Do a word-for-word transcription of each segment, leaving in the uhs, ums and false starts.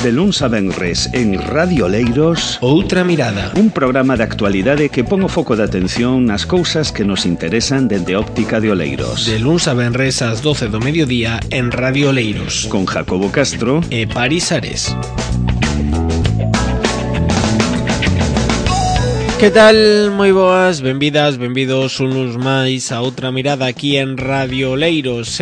De luns a venres en Radio Oleiros, Outra Mirada, un programa de actualidade que pon o foco de atención nas cousas que nos interesan dende óptica de Oleiros. De luns a venres ás doce do mediodía en Radio Oleiros, con Jacobo Castro e Paris Ares. Que tal? Moi boas, benvidas, benvidos un luns máis a Outra Mirada aquí en Radio Oleiros.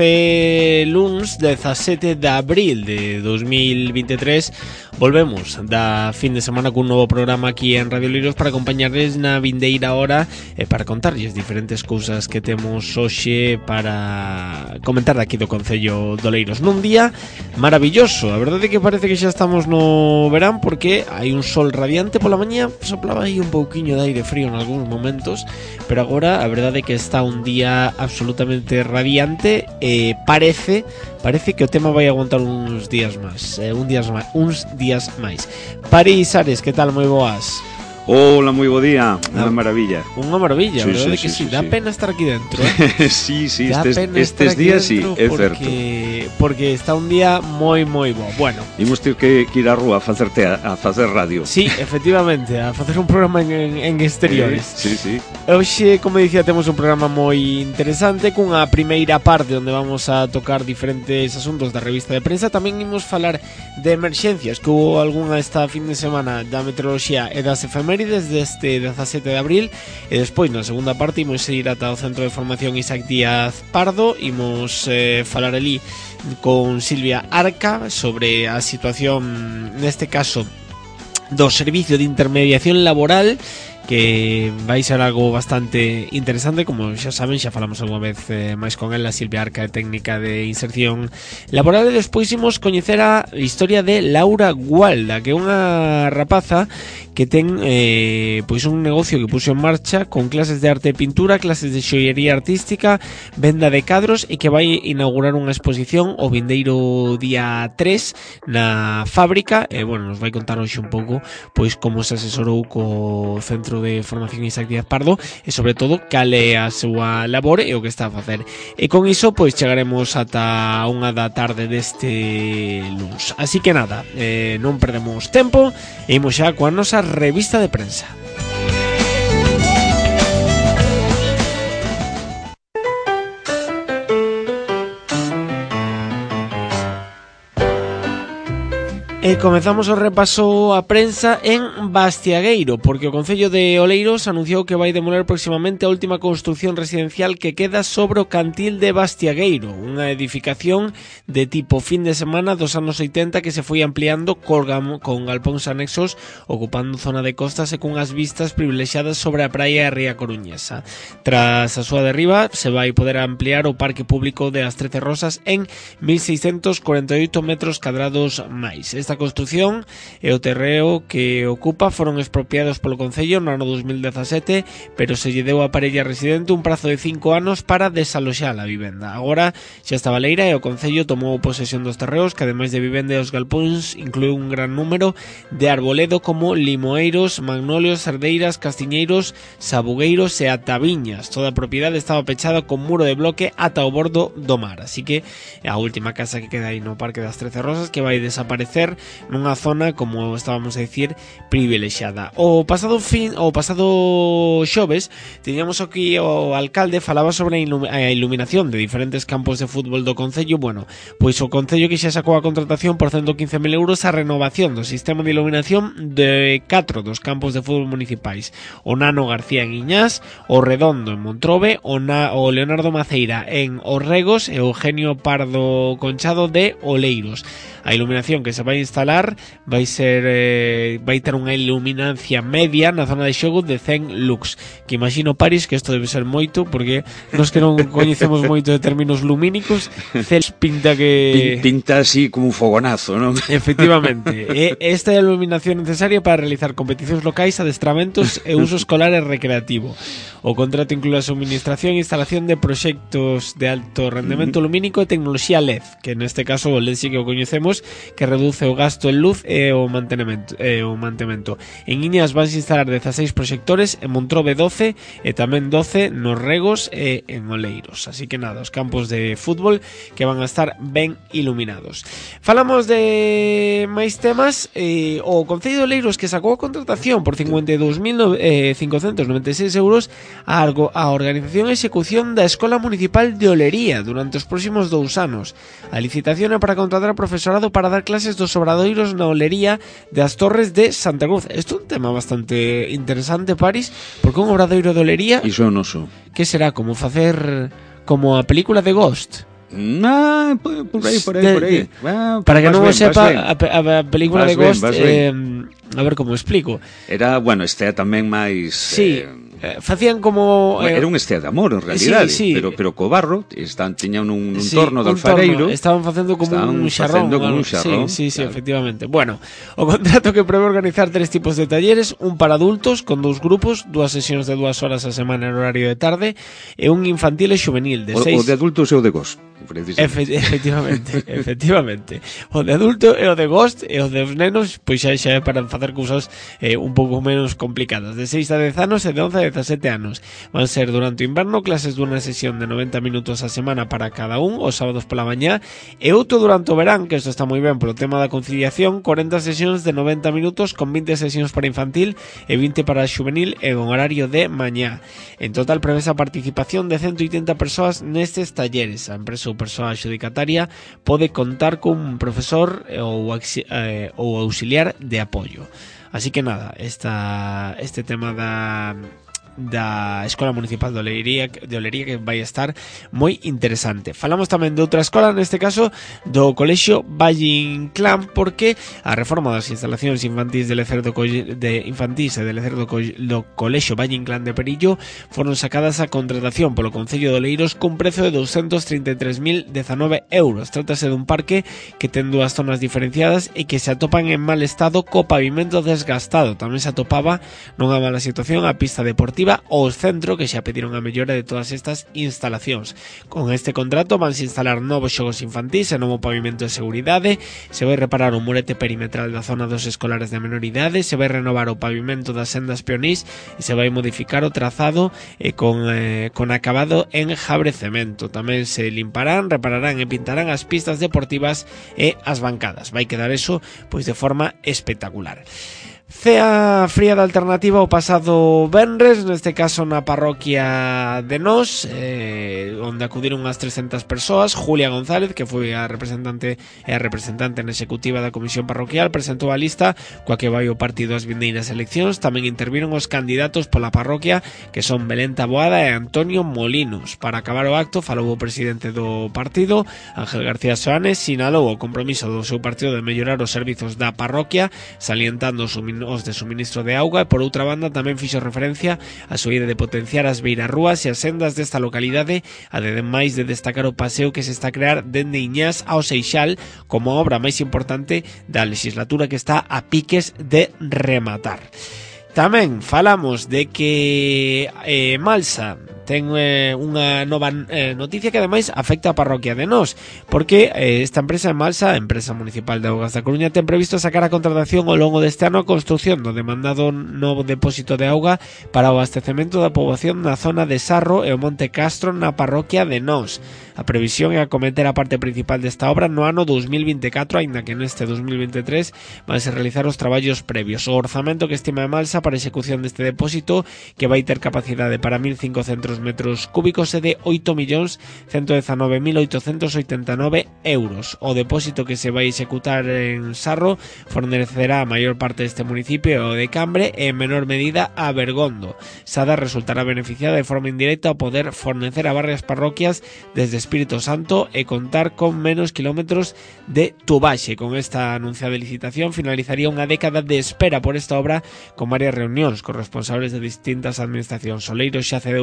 É luns dezasete de abril de dos mil veintitrés. Volvemos da fin de semana cun novo programa aquí en Radio Oleiros para acompañarles na vindeira hora e para contarlles diferentes cousas que temos hoxe para comentar daqui do Concello de Oleiros. Nun día maravilloso, a verdade é que parece que xa estamos no verán porque hai un sol radiante pola mañá, soplaba aí un pouquiño de aire frío en algúns momentos, pero agora a verdade é que está un día absolutamente radiante e parece parece que o tema vai aguantar uns días máis, eh, un días máis, uns días máis. Paris Ares, que tal? Moi boas. Hola, moi bo día, unha maravilla. Unha maravilla, sí, verdade sí, que sí, sí, sí, dá sí. pena estar aquí dentro, eh? Sí, sí, estes, estes días sí, é certo. Porque está un día moi, moi bo. Bueno, imos ter que, que ir á rúa a facerte a, a facer radio. Sí, efectivamente, a facer un programa en, en, en exteriores. Sí, sí, sí. Hoxe, como dicía, temos un programa moi interesante cunha primeira parte onde vamos a tocar diferentes asuntos da revista de prensa. Tamén imos falar de emerxencias que hubo algunha esta fin de semana da meteoroloxía e das efemérides deste dezasete de abril, e despois na segunda parte imos ir ata o Centro de Formación Isaac Díaz Pardo. Imos eh, falar ali con Silvia Arca sobre a situación, neste caso, do Servicio de Intermediación Laboral, que vai ser algo bastante interesante. Como xa saben, xa falamos algunha vez eh, máis con ela. Silvia Arca é técnica de inserción laboral. E despois imos coñecer a historia de Laura Gualda, que é unha rapaza que ten eh, pois un negocio que puxo en marcha con clases de arte e pintura, clases de xoiería artística, venda de cadros, e que vai inaugurar unha exposición o vindeiro día tres na fábrica. E bueno, nos vai contar hoxe un pouco pois como se asesorou co Centro de Formación Isaac Díaz Pardo e sobre todo cal é a súa labor e o que está a facer. E con iso pois chegaremos ata unha da tarde deste luns. Así que nada, eh, non perdemos tempo e imos xa coa nosa revista de prensa. E comezamos o repaso a prensa en Bastiagueiro, porque o Concello de Oleiros anunciou que vai demoler próximamente a última construción residencial que queda sobre o cantil de Bastiagueiro, unha edificación de tipo fin de semana dos anos oitenta que se foi ampliando con galpóns anexos, ocupando zona de costas e cunhas vistas privilexiadas sobre a praia de Ría Coruñesa. Tras a súa derriba, se vai poder ampliar o parque público de As Trece Rosas en mil seiscentos corenta e oito metros cadrados máis. Esta construción e o terreo que ocupa foron expropiados polo Concello no ano dos mil dezasete, pero se lle deu a parella residente un prazo de cinco anos para desaloxar a vivenda. Agora xa está baleira e o Concello tomou posesión dos terreos, que ademais de vivenda e os galpóns inclúe un gran número de arboledo como limoeiros, magnolios, cerdeiras, castiñeiros, sabugueiros e ata viñas. Toda a propiedade estaba pechada con muro de bloque ata o bordo do mar, así que a última casa que queda aí no Parque das Trece Rosas, que vai desaparecer nunha zona, como estábamos a dicir, privilexiada. O pasado fin, o pasado xoves, teníamos aquí o alcalde falaba sobre a iluminación de diferentes campos de fútbol do Concello. Bueno, pois o Concello que xa sacou a contratación por ciento quince mil euros a renovación do sistema de iluminación de catro dos campos de fútbol municipais: o Nano García en Iñás, o Redondo en Montrobe, o, Na, o Leonardo Maceira en Orregos e o Eugenio Pardo Conchado de Oleiros. A iluminación que se vai instalar vai ser eh, vai ter unha iluminancia media na zona de xogo de cen lux, que imagino, Paris, que isto debe ser moito, porque nos que non coñecemos moito de términos lumínicos, cel pinta que pinta así como un fogonazo, non? Efectivamente. E esta é a iluminación necesaria para realizar competicións locais, adestramentos e uso escolar e recreativo. O contrato inclúe a suministración e instalación de proxectos de alto rendemento lumínico e tecnoloxía L E D, que neste caso o L E D sí que o coñecemos, que reduce o gasto en luz e o mantenimento, e o mantemento. En Iñas vanse instalar dezaseis proxectores, en Montrobe doce e tamén doce nos Regos e en Oleiros. Así que nada, os campos de fútbol que van a estar ben iluminados. Falamos de máis temas. eh, o Concello de Oleiros, que sacou a contratación por cincuenta e dous mil cincocentos noventa e seis euros a, algo, a organización e execución da Escola Municipal de Olería durante os próximos dous anos. A licitación é para contratar profesorado para dar clases dos obradoiros na olería das Torres de Santa Cruz. Isto é un tema bastante interesante, Paris, porque un obradoiro de olería... Iso é o noso. Que será? Como facer... como a película de Ghost? Ah, por, por aí, por aí, por aí. Ah, para que non o sepa, a, a, a película vas de Ghost, bien, eh, a ver como explico. Era, bueno, este é tamén máis... Sí, eh, facían como... Eh, era un estea de amor, en realidade, sí, sí. pero pero co barro, están, tiñan un, un sí, torno de un alfareiro. Torno. Estaban facendo como estaban un xarrón. Como un xarrón, sí, sí, sí, claro. efectivamente. Bueno, o contrato que prevé organizar tres tipos de talleres, un para adultos con dous grupos, dúas sesións de dúas horas a semana en horario de tarde, e un infantil e xuvenil de o, seis... o de adultos e o de Ghost. Efe, efectivamente, efectivamente. O de adulto e o de Ghost e o de os nenos, pois xa, xa é para facer cousas eh, un pouco menos complicadas. De seis a dez anos e de once a dezasete anos. Van ser durante o inverno clases dunha sesión de noventa minutos a semana para cada un, os sábados pola mañá, e outro durante o verán, que isto está moi ben polo tema da conciliación, corenta sesións de noventa minutos con vinte sesións para infantil e vinte para xuvenil e con horario de mañá. En total prevese a participación de ciento oitenta persoas nestes talleres. A empresa ou persoa adxudicataria pode contar cun profesor ou, eh, ou auxiliar de apoio. Así que nada, esta, este tema da... da Escola Municipal de Olería, de Olería que vai estar moi interesante. Falamos tamén de outra escola, neste caso do Colexio Valle Inclán, porque a reforma das instalacións infantís de Lecer do, de infantís e de Lecer do, do Colexio Valle Inclán de Perillo foron sacadas a contratación polo Concello de Oleiros cun prezo de douscentos trinta e tres mil dezanove euros. Trátase dun parque que ten dúas zonas diferenciadas e que se atopan en mal estado co pavimento desgastado. Tamén se atopaba nunha mala situación a pista deportiva o centro, que xa pediron a mellora de todas estas instalacións. Con este contrato vanse instalar novos xogos infantís e novo pavimento de seguridade, se vai reparar o murete perimetral da zona dos escolares de menor idade, se vai renovar o pavimento das sendas peonís e se vai modificar o trazado eh, con, eh, con acabado en jabrecemento. Tamén se limparán, repararán e pintarán as pistas deportivas e as bancadas. Vai quedar eso pois de forma espectacular. Cea fría de alternativa o pasado venres, neste caso na parroquia de Nos, eh, onde acudiron unhas trescentas persoas. Julia González, que foi a representante e a representante na executiva da comisión parroquial, presentou a lista coa que vai o partido ás vindeiras eleccións. Tamén interviron os candidatos pola parroquia, que son Belén Taboada e Antonio Molinos. Para acabar o acto, falou o presidente do partido, Ángel García Soanes, sinalou o compromiso do seu partido de mellorar os servizos da parroquia, salientando o os de suministro de auga, e por outra banda tamén fixo referencia a súa idea de potenciar as beirarrúas e as sendas desta localidade, ademais de destacar o paseo que se está a crear dende Iñás ao Seixal como a obra máis importante da legislatura, que está a piques de rematar. Tamén falamos de que eh, Malsa ten eh, unha nova eh, noticia que ademais afecta a parroquia de Nos, porque eh, esta empresa en Malsa, a empresa municipal de Augas da Coruña, ten previsto sacar a contratación ao longo deste ano a construción do demandado novo depósito de auga para o abastecemento da poboación na zona de Sarro e o Monte Castro na parroquia de Nos. A previsión é acometer a parte principal desta obra no ano dous mil vinte e catro, aínda que neste dous mil vinte e tres van a realizar os traballos previos. O orzamento que estima a Malsa para a execución deste depósito, que vai ter capacidade para mil cinco centos metros cúbicos, é de oito millóns ciento dezanove mil oitocentos oitenta e nove euros. O depósito que se vai executar en Sarro fornecerá a maior parte deste municipio de Cambre e en menor medida a Bergondo. Sada resultará beneficiada de forma indirecta ao poder fornecer a varias parroquias desde Espírito Santo e contar con menos kilómetros de tubaxe. Con esta anunciada licitación finalizaría unha década de espera por esta obra, con varias reunións con responsables de distintas administracións. Oleiros xa cedeu o chan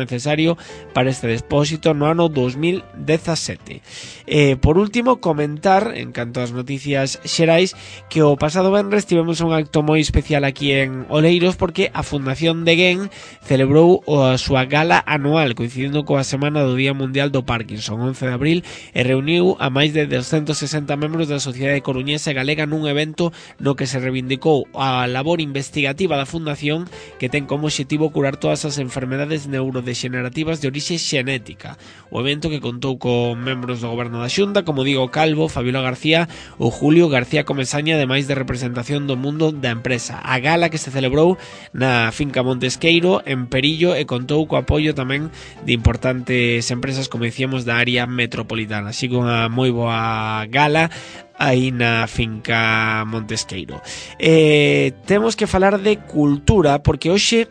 necesario para este depósito no ano dos mil dezasete. Eh, por último, comentar, en canto ás noticias xerais, que o pasado venres tivemos un acto moi especial aquí en Oleiros porque a Fundación de Gen celebrou a súa gala anual coincidindo coa Semana do Día Mundial do Parkinson, once de abril, e reuniu a máis de doscientos sesenta membros da sociedade coruñesa e galega nun evento no que se reivindicou a labor investigativa da Fundación, que ten como obxectivo curar todas as enfermedades neurodegenerativas de orixe xenética. O evento, que contou con membros do goberno da Xunta, como Diego Calvo, Fabiola García ou Julio García Comesaña, ademais de representación do mundo da empresa. A gala, que se celebrou na finca Montesqueiro, en Perillo, e contou co apoio tamén de importantes empresas, como dicíamos, da área metropolitana. Así que unha moi boa gala aí na finca Montesqueiro. Eh, temos que falar de cultura, porque hoxe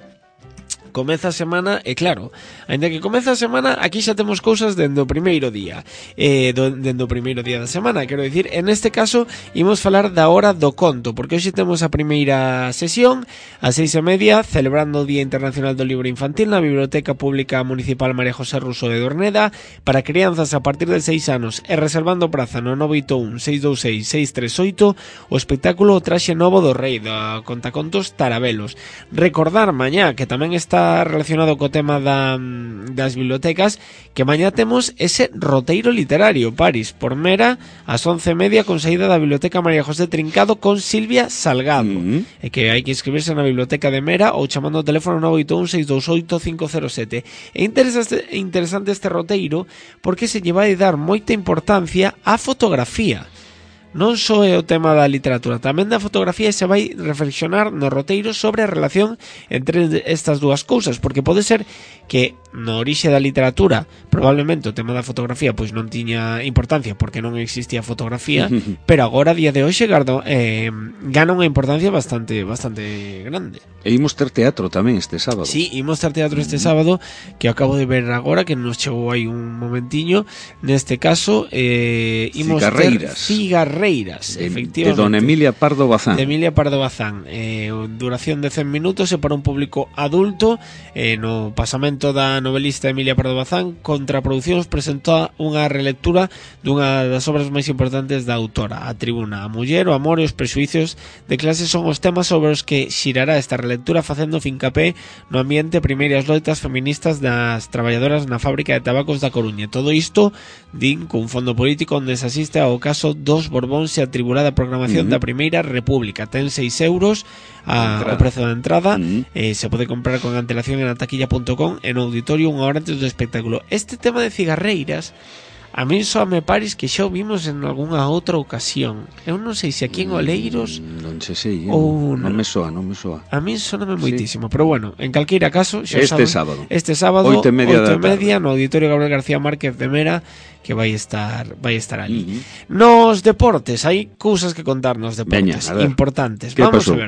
comeza a semana, e claro, ainda que comeza a semana, aquí xa temos cousas dende o primeiro día, eh, do, dende o primeiro día da semana, quero dicir, en este caso, imos falar da hora do conto, porque hoxe temos a primeira sesión, a seis e media, celebrando o Día Internacional do Libro Infantil na Biblioteca Pública Municipal María José Ruso de Dorneda, para crianzas a partir de seis anos, e reservando praza no nove oito un, seis dous seis, seis tres oito, o espectáculo O Traxe Novo do Rei, da contacontos Tarabelos. Recordar mañá, que tamén está relacionado co tema da, das bibliotecas, que mañá temos ese roteiro literario, Paris, por Mera, ás once e media, con saída da Biblioteca María José Trincado con Silvia Salgado. Mm-hmm. E que hai que inscribirse na Biblioteca de Mera ou chamando ao teléfono nove oito un, seis dous oito, cinco cero sete. É interesante, interesante este roteiro porque se lle vai dar moita importancia á fotografía. Non só é o tema da literatura, tamén da fotografía, e se vai reflexionar no roteiro sobre a relación entre estas dúas cousas, porque pode ser que no orixe da literatura probablemente o tema da fotografía pois non tiña importancia porque non existía fotografía, pero agora a día de hoxe gardo, eh, gana unha importancia bastante bastante grande. E imos ter teatro tamén este sábado. Sí, imos ter teatro este sábado, que acabo de ver agora, que nos chegou aí un momentiño. Neste caso, eh, imos Cigarreiras. ter Cigarreiras, de, efectivamente. De Don Emilia Pardo Bazán. De Emilia Pardo Bazán. Eh, duración de cen minutos e para un público adulto. Eh, no pasamento da novelista Emilia Pardo Bazán, Contraproducións presentou unha relectura dunha das obras máis importantes da autora, A Tribuna. A muller, o amor e os prexuicios de clase son os temas sobre os que xirará esta relectura, facendo fincapé no ambiente primeiras loitas feministas das traballadoras na fábrica de tabacos da Coruña. Todo isto, din, cun fondo político onde se asiste ao caso dos Borbóns e a tribulada programación uh-huh. da Primeira República. Ten seis euros a, o prezo da entrada, uh-huh. eh, se pode comprar con antelación en ataquilla punto com e no auditorio unha hora antes do espectáculo. Este tema de cigarreiras a mí só me pares que xa o vimos en algunha outra ocasión. Eu non sei se aquí en Oleiros mm, non sei, sei, ou non me soa, non me soa. A mí soname moitísimo, sí. Pero bueno, en calqueira caso, xa este saben, sábado. Este sábado, oito e media, oito e media no auditorio Gabriel García Márquez de Mera, que vai estar vai estar ali. Uh-huh. Nos deportes, hai cousas que contar nos deportes. Veña, importantes. ¿Qué Vamos pasó? a ver.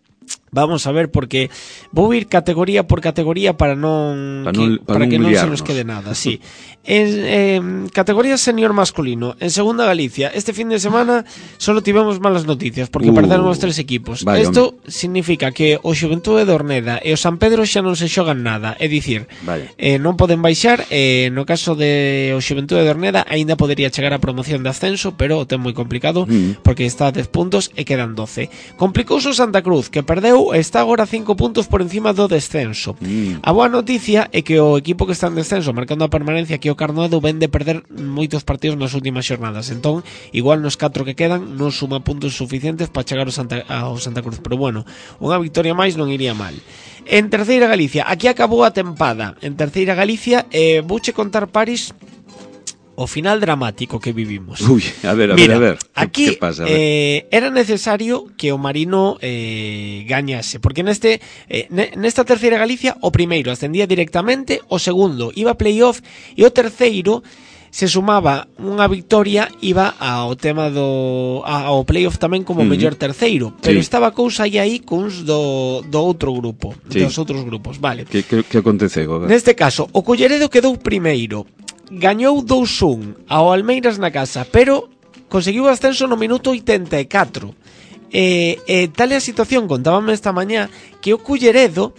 Vamos a ver, porque vou ir categoría por categoría para non para, que, non, para, para non que non se liarnos. nos quede nada, sí. En eh, categoría senior masculino, en segunda Galicia, este fin de semana solo tivemos malas noticias porque uh, perderon os tres equipos. Isto significa que o Xuventude de Orneda e o San Pedro xa non se xogan nada, é dicir, vale. eh, non poden baixar, eh, no caso de o Xuventude de Orneda aínda podería chegar a promoción de ascenso, pero o ten moi complicado mm. porque está a dez puntos e quedan doce. Complicouse o Santa Cruz, que perdeu e está agora cinco puntos por encima do descenso. Mm. A boa noticia é que o equipo que está en descenso, marcando a permanencia, que o Carnoedo, ven de perder moitos partidos nas últimas xornadas. Entón, igual nos catro que quedan non suma puntos suficientes para chegar ao Santa, ao Santa Cruz. Pero bueno, unha victoria máis non iría mal. En terceira Galicia, aquí acabou a tempada. En terceira Galicia, eh, vouche contar, Paris, o final dramático que vivimos. Uy, a ver, a Mira, ver, a ver. Aquí ¿Qué pasa? A ver. Eh, era necesario que o Marino eh, gañase, porque neste eh, nesta terceira Galicia o primeiro ascendía directamente, o segundo iba a playoff e o terceiro se sumaba unha victoria, iba ao tema do ao playoff tamén como uh-huh. mellor terceiro, pero sí. estaba a cousa aí aí cuns do, do outro grupo, sí. dos outros grupos, vale. Que, que, que aconteceu? Neste caso, o Colleredo quedou primeiro, gañou dous un ao Almeiras na casa, pero conseguiu o ascenso no minuto oitenta e catro. E, e tal é a situación, contábame esta mañá, que o Culleredo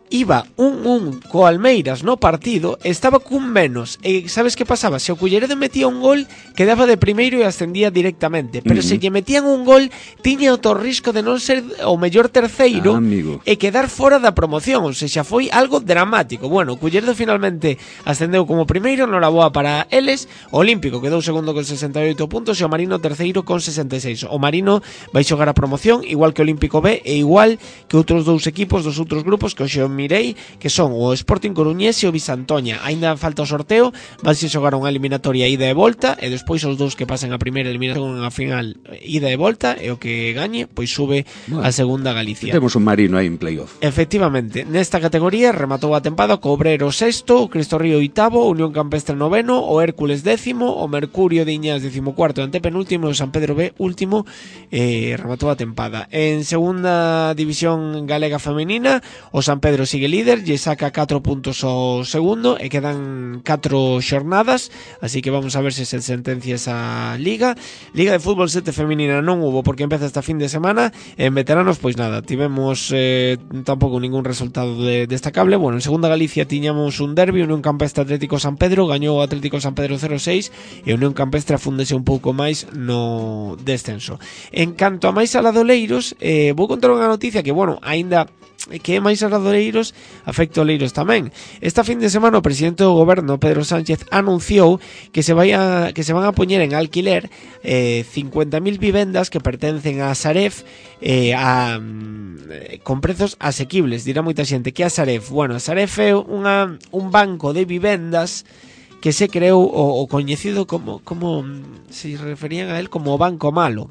iba un un co Almeiras no partido, estaba cun menos, e sabes que pasaba? Se o Culleredo metía un gol, quedaba de primeiro e ascendía directamente, pero uh -huh. se lle metían un gol, tiña o risco de non ser o mellor terceiro ah, e quedar fora da promoción, ou seja, foi algo dramático. Bueno, o Culleredo finalmente ascendeu como primeiro, noraboa para eles, o Olímpico quedou segundo con sesenta e oito puntos e o Marino terceiro con sesenta e seis. O Marino vai xogar a promoción igual que o Olímpico B e igual que outros dous equipos dos outros grupos que hoxe mirei, que son o Sporting Coruñés e o Bisantoña. Aínda falta o sorteo, vanse xogar unha eliminatoria ida e volta e despois os dous que pasen a primeira eliminación a final ida e volta e o que gañe pois sube bueno, a segunda Galicia. Temos un Marino aí en playoff. Efectivamente, nesta categoría rematou a tempada co Obrero sexto, o Cristo Río oitavo, o Unión Campestre noveno, o Hércules décimo, o Mercurio de Iñas decimocuarto, antepenúltimo e o San Pedro B último, eh, rematou a tempada. En segunda división galega femenina, o San Pedro sigue líder, lle saca catro puntos ao segundo e quedan catro xornadas, así que vamos a ver se se sentencia esa liga. Liga de fútbol sete femenina non hubo porque empeza esta fin de semana. En veteranos, pois nada, tivemos eh, tampouco ningún resultado de, destacable. Bueno, en segunda Galicia tiñamos un derbi, Unión Campestre Atlético San Pedro, gañou o Atlético San Pedro cero seis e Unión Campestre afúndese un pouco máis no descenso. En canto a máis aladoleiros, eh, vou contar unha noticia que, bueno, aínda que é máis aladoleiros, afecta oleiros tamén. Esta fin de semana o presidente do goberno, Pedro Sánchez, anunciou que se vai a, que se van a poñer en alquiler eh, cincuenta mil vivendas que pertencen a Saref eh, a, mm, con prezos asequibles. Dirá moita xente, que é a Saref? Bueno, a Saref é unha, un banco de vivendas que se creou o, o coñecido como, como se referían a él como o Banco Malo,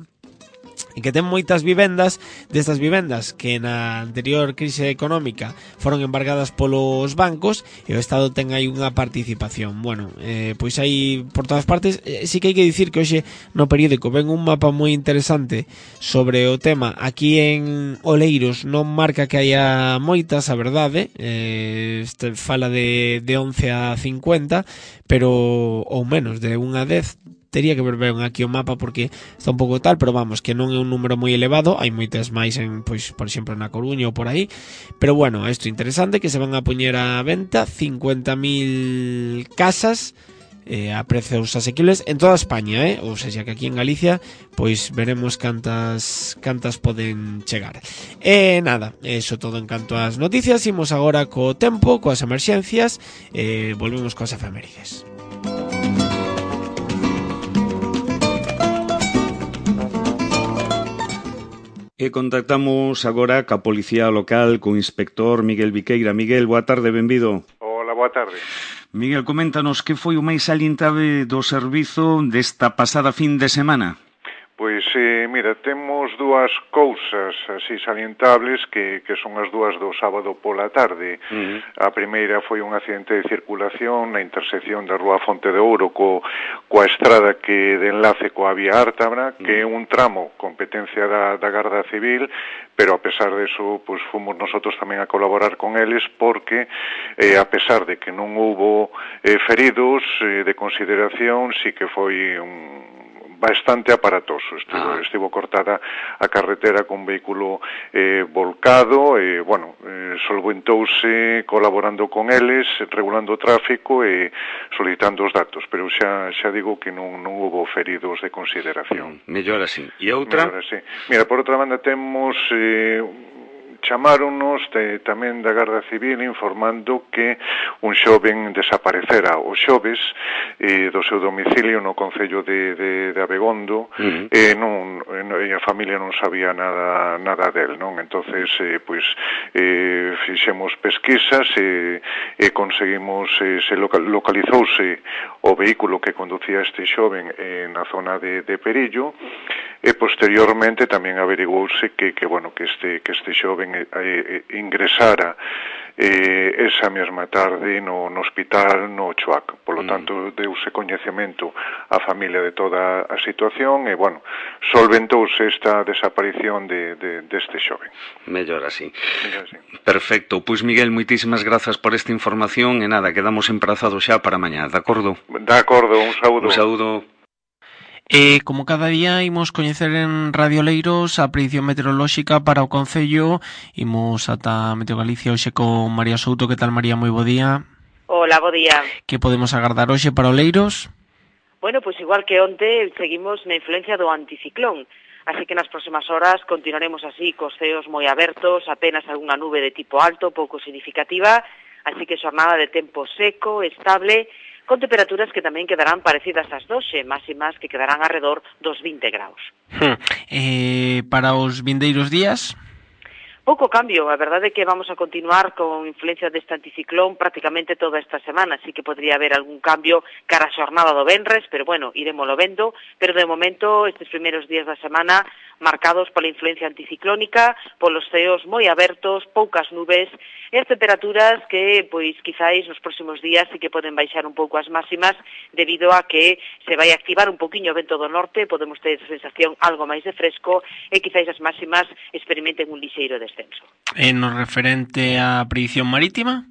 e que ten moitas vivendas, destas vivendas que na anterior crise económica foron embargadas polos bancos e o Estado ten aí unha participación. Bueno, eh, pois aí por todas partes, eh, sí que hai que dicir que hoxe no periódico ven un mapa moi interesante sobre o tema. Aquí en Oleiros non marca que haya moitas, a verdade, eh, este fala de, de once a cincuenta, pero ou menos, de un a dez. Tería que ver ben aquí o mapa porque está un pouco tal, pero vamos, que non é un número moi elevado, hai moitas máis en, pois, por exemplo, na Coruña ou por aí, pero bueno, isto é interesante, que se van a poñer a venta cincuenta mil casas eh, a prezos asequibles en toda España, eh? Ou seja, que aquí en Galicia pois veremos cantas cantas poden chegar. E nada, eso todo en canto ás noticias. Imos agora co tempo, coas emerxencias, eh, volvemos coas efemérides. E contactamos agora ca Policía Local co inspector Miguel Viqueira. Miguel, boa tarde, benvido. Hola, boa tarde. Miguel, coméntanos que foi o máis salientable do servizo desta pasada fin de semana. Pois, eh, mira, temos dúas cousas así salientables que, que son as dúas do sábado pola tarde. Uh-huh. A primeira foi un accidente de circulación na intersección da Rúa Fonte de Ouro co, coa estrada que de enlace coa vía Ártabra, uh-huh. que é un tramo competencia da, da Garda Civil, pero a pesar de eso, pues, fomos nosotros tamén a colaborar con eles porque, eh, a pesar de que non houbo eh, feridos eh, de consideración, sí que foi un bastante aparatoso. Estivo, ah. estivo cortada a carretera con vehículo eh, volcado e, bueno, eh, solventouse colaborando con eles, regulando o tráfico e solicitando os datos, pero xa xa digo que non, non houve feridos de consideración. Mm, mellor así. E outra? Mellor así. Mira, por outra banda temos eh, chamáronos de, tamén da Garda Civil informando que un xoven desaparecera o xoves eh, do seu domicilio no concello de, de, de Abegondo. Uh-huh. e, non, e a familia non sabía nada nada del, non? Entonces, eh, pois, eh, fixemos pesquisas e, e conseguimos, eh, se local, localizouse o vehículo que conducía este xoven eh, na zona de, de Perillo, e posteriormente tamén averiguouse que, que bueno, que este, que este xoven eh, eh, ingresara eh, esa mesma tarde no, no hospital no Choac. Por lo tanto, deuse coñecemento á familia de toda a situación e, bueno, solventouse esta desaparición de, de, deste xoven. Mellor así. Mellor así. Perfecto. Pois, Miguel, moitísimas grazas por esta información e nada, quedamos emprazados xa para mañá, de acordo? De acordo, un saúdo. Un saúdo. E, como cada día, imos coñecer en Radio Oleiros a predición meteorolóxica para o Concello. Imos ata Meteo Galicia hoxe con María Souto. Que tal, María? Moi bo día. Hola, bo día. Que podemos agardar hoxe para Oleiros? Bueno, pois igual que onte, seguimos na influencia do anticiclón. Así que nas próximas horas continuaremos así, cos ceos moi abertos, apenas algunha nube de tipo alto, pouco significativa, así que xornada de tempo seco, estable, con temperaturas que tamén quedarán parecidas ás doxe, máximas que quedarán alrededor dos vinte graus. Hmm. Eh, para os vindeiros días? Pouco cambio, a verdade é que vamos a continuar con influencia deste anticiclón prácticamente toda esta semana, así que podría haber algún cambio cara a xornada do venres, pero bueno, iremoslo vendo, pero de momento estes primeiros días da semana marcados pola influencia anticiclónica, polos ceos moi abertos, poucas nubes, e as temperaturas que, pois, quizáis nos próximos días sí que poden baixar un pouco as máximas debido a que se vai activar un poquinho o vento do norte, podemos ter sensación algo máis de fresco e quizáis as máximas experimenten un lixeiro descenso. E no referente á predición marítima?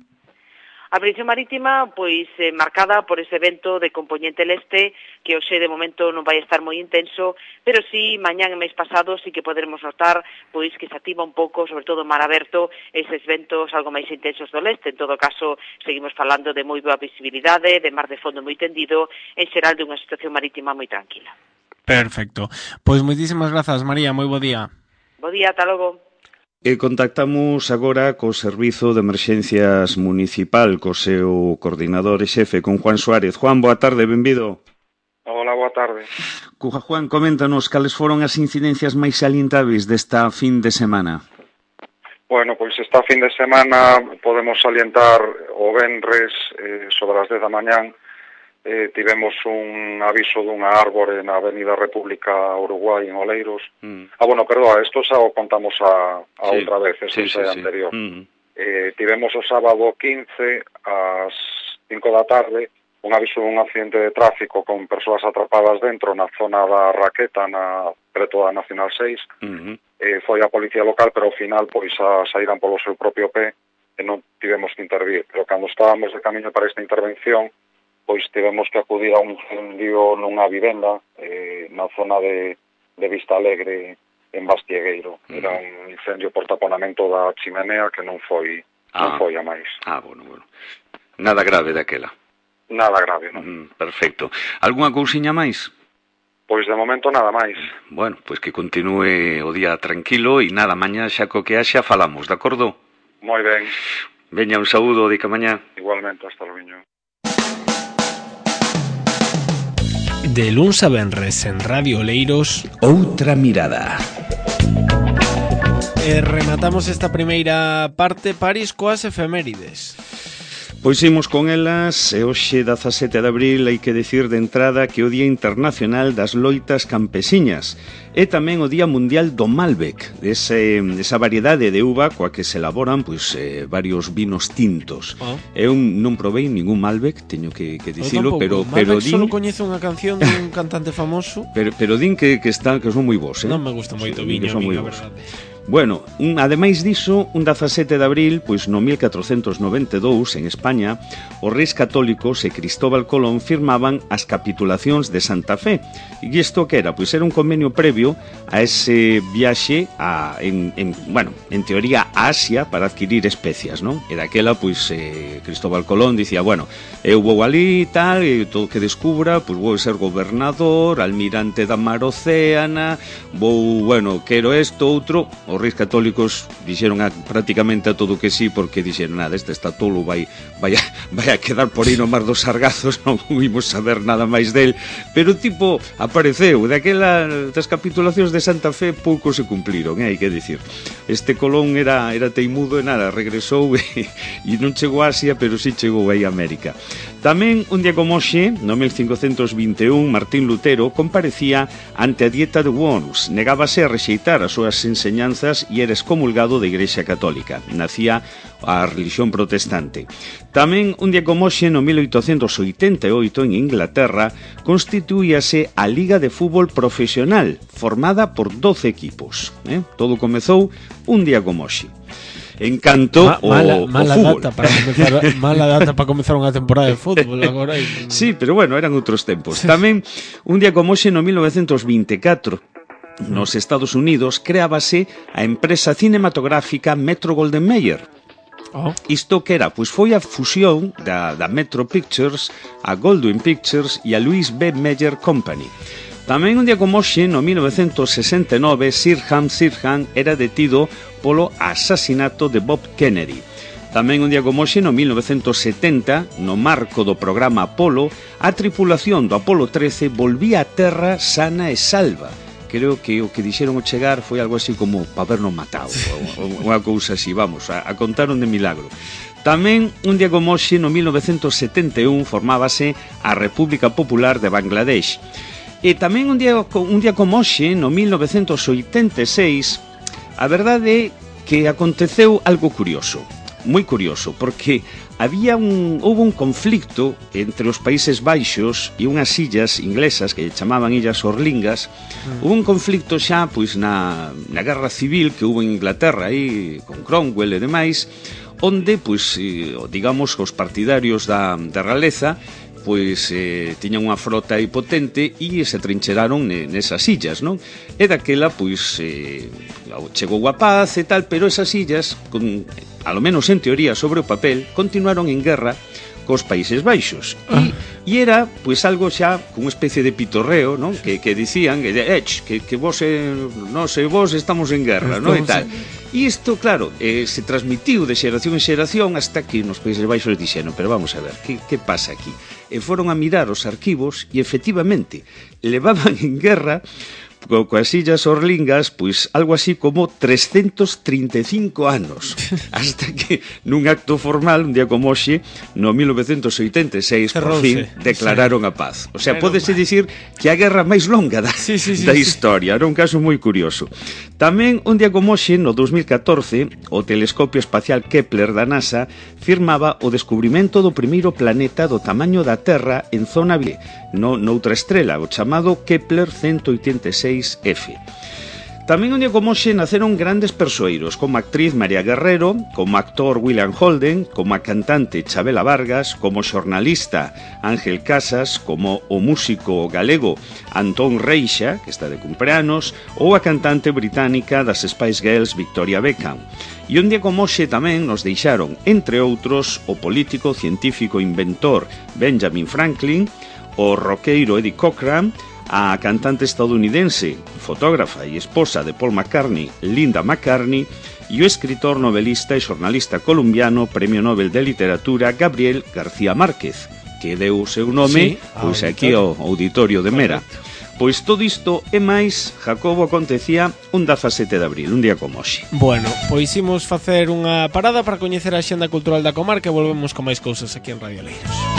A predición marítima, pois, eh, marcada por ese vento de componente leste, que hoxe de momento non vai estar moi intenso, pero sí, mañán e mes pasado sí que poderemos notar, pois, que se activa un pouco, sobre todo mar aberto, eses ventos algo máis intensos do leste. En todo caso, seguimos falando de moi boa visibilidade, de mar de fondo moi tendido, en xeral de unha situación marítima moi tranquila. Perfecto. Pois moitísimas grazas, María, moi bo día. Bo día, ata logo. E contactamos agora co Servizo de Emerxencias Municipal, co seu coordinador e xefe, con Juan Suárez. Juan, boa tarde, benvido. Hola, boa tarde. Cuja, Juan, coméntanos cales foron as incidencias máis salientáveis desta fin de semana. Bueno, pois esta fin de semana podemos salientar o venres eh, sobre as dez da mañán. Eh, tivemos un aviso dunha árbore na Avenida República Uruguai en Oleiros. Mm. Ah, bueno, perdoa, isto xa o contamos a, a sí, outra vez, isto sí, xa é sí, anterior. Sí. Mm. Eh, tivemos o sábado quince ás cinco da tarde un aviso dun accidente de tráfico con persoas atrapadas dentro na zona da Raqueta, na preto da Nacional seis. Mm-hmm. Eh, foi a policía local, pero ao final pois a saíran polo seu propio pé e non tivemos que intervir. Pero cando estábamos de camiño para esta intervención, pois tivemos que acudir a un incendio nunha vivenda eh, na zona de, de Vista Alegre en Bastiegueiro. Mm. Era un incendio por taponamento da chimenea que non foi ah. non foi a máis. Ah, bueno, bueno. Nada grave daquela. Nada grave, non? Mm, perfecto. Algúnha cousiña máis? Pois de momento nada máis. Bueno, pois que continúe o día tranquilo e nada, mañá xa co que haxa falamos, de acordo? Moi ben. Veña, un saúdo, dica mañá. Igualmente, hasta logo. De luns a venres en Radio Oleiros, outra mirada. E rematamos esta primeira parte, París, coas efemérides. Pois imos con elas, e hoxe dezasete de abril hai que dicir de entrada que o Día Internacional das Loitas Campesiñas e tamén o Día Mundial do Malbec, dese, desa variedade de uva coa que se elaboran pois, eh, varios vinos tintos. Oh. Eu non provei ningún Malbec, teño que, que dicilo, pero, pero din... solo coñezo unha canción dun cantante famoso. Pero, pero din que, que, está, que son moi bons, eh? Non me gusta moito o viño, son moi bons. Bueno, un, ademais diso, un dezasete de abril, pois no mil catrocentos noventa e dous, en España, os reis católicos e Cristóbal Colón firmaban as capitulacións de Santa Fe. E isto que era? Pois era un convenio previo a ese viaxe a, en, en, bueno, en teoría a Asia para adquirir especias, non? E daquela, pois, eh, Cristóbal Colón dicía, bueno, eu vou ali e tal, e todo que descubra, pois vou ser gobernador, almirante da mar Océana, vou, bueno, quero isto, outro. Os reis católicos dixeron a, prácticamente a todo que sí, porque dixeron, nada, este está tolo, vai, vai, a, vai a quedar por aí no mar dos Sargazos, non imos saber nada máis del, pero tipo apareceu, daquela das capitulacións de Santa Fe pouco se cumpliron, eh, hai que dicir. Este Colón era, era teimudo e nada, regresou e, e non chegou a Asia, pero sí chegou aí a América. Tamén, un día como hoxe, no mil cincocentos vinte e un, Martín Lutero comparecía ante a Dieta de Worms, negábase a rexeitar as súas enseñanzas e era excomulgado da Igrexa Católica. Nacía a religión protestante. Tamén, un día como hoxe, no mil oitocentos oitenta e oito, en Inglaterra, constituíase a Liga de Fútbol Profesional, formada por doce equipos. Eh? Todo comezou un día como hoxe. encanto Ma, o, mala, o mala fútbol. Data para comenzar, mala data para comenzar unha temporada de fútbol agora. E... Sí, pero bueno, eran outros tempos. Tamén, un día como hoxe, no mil novecentos vinte e catro, nos Estados Unidos, creábase a empresa cinematográfica Metro-Goldwyn-Mayer. Oh. Isto que era? Pois foi a fusión da, da Metro Pictures, a Goldwyn Pictures e a Louis B. Mayer Company. Tamén un día como hoxe, no mil novecentos sesenta e nove, Sirhan Sirhan era detido polo asasinato de Bob Kennedy. Tamén un día como hoxe, no mil novecentos setenta, no marco do programa Apollo, a tripulación do Apolo trece volvía a terra sana e salva. Creo que o que dixeron ao chegar foi algo así como para vernos matado, ou unha cousa así, vamos, a, a contaron de milagro. Tamén, un día como hoxe, no mil novecentos setenta e un, formábase a República Popular de Bangladesh. E tamén un día, un día como hoxe, no mil novecentos oitenta e seis, a verdade é que aconteceu algo curioso, moi curioso, porque había un, houve un conflicto entre os Países Baixos e unhas illas inglesas que chamaban Illas Orlingas. Mm. Houve un conflicto xa pois na, na guerra civil que houve en Inglaterra aí con Cromwell e demais, onde pois digamos os partidarios da, da realeza pois eh, tiñan unha frota aí potente e se trincheraron nesas illas, non? E daquela, pois, eh, chegou a paz e tal, pero esas illas, con, alo menos en teoría sobre o papel, continuaron en guerra cos Países Baixos. Ah. E, e era, pois, algo xa con unha especie de pitorreo, non? Que, que dicían, que, eh, que, que vos, eh, nós e vos estamos en guerra, non? E tal. E isto, claro, eh, se transmitiu de xeración en xeración hasta que nos Países Baixos dixeron, pero vamos a ver, que, que pasa aquí? E foron a mirar os arquivos e, efectivamente, levaban en guerra co, coas Illas Orlingas, pois, algo así como trescentos trinta e cinco anos, hasta que, nun acto formal, un día como hoxe, no mil novecentos oitenta e seis, por fin, declararon sí. a paz. O sea, pódese dicir que a guerra máis longa da, sí, sí, sí, da historia. Era un caso moi curioso. Tamén, un día como hoxe, no dos mil catorce, o telescopio espacial Kepler da NASA firmaba o descubrimento do primeiro planeta do tamaño da Terra en zona B, no, noutra estrela, o chamado Kepler ciento oitenta e seis F. Tamén un día como hoxe naceron grandes persoeiros, como a actriz María Guerrero, como actor William Holden, como a cantante Chabela Vargas, como xornalista Ángel Casas, como o músico galego Antón Reixa, que está de cumpleanos, ou a cantante británica das Spice Girls Victoria Beckham. E un día como hoxe tamén nos deixaron, entre outros, o político, científico, inventor Benjamin Franklin, o roqueiro Eddie Cochran, a cantante estadounidense, fotógrafa e esposa de Paul McCartney, Linda McCartney, e o escritor, novelista e xornalista colombiano, Premio Nobel de Literatura, Gabriel García Márquez, que deu o seu nome, sí, pois aquí ao Auditorio de Mera. Pois todo isto e máis, Jacobo, acontecía un dezasete de abril, un día como hoxe. Bueno, pois imos facer unha parada para coñecer a xenda cultural da comarca e volvemos con máis cousas aquí en Radio Oleiros.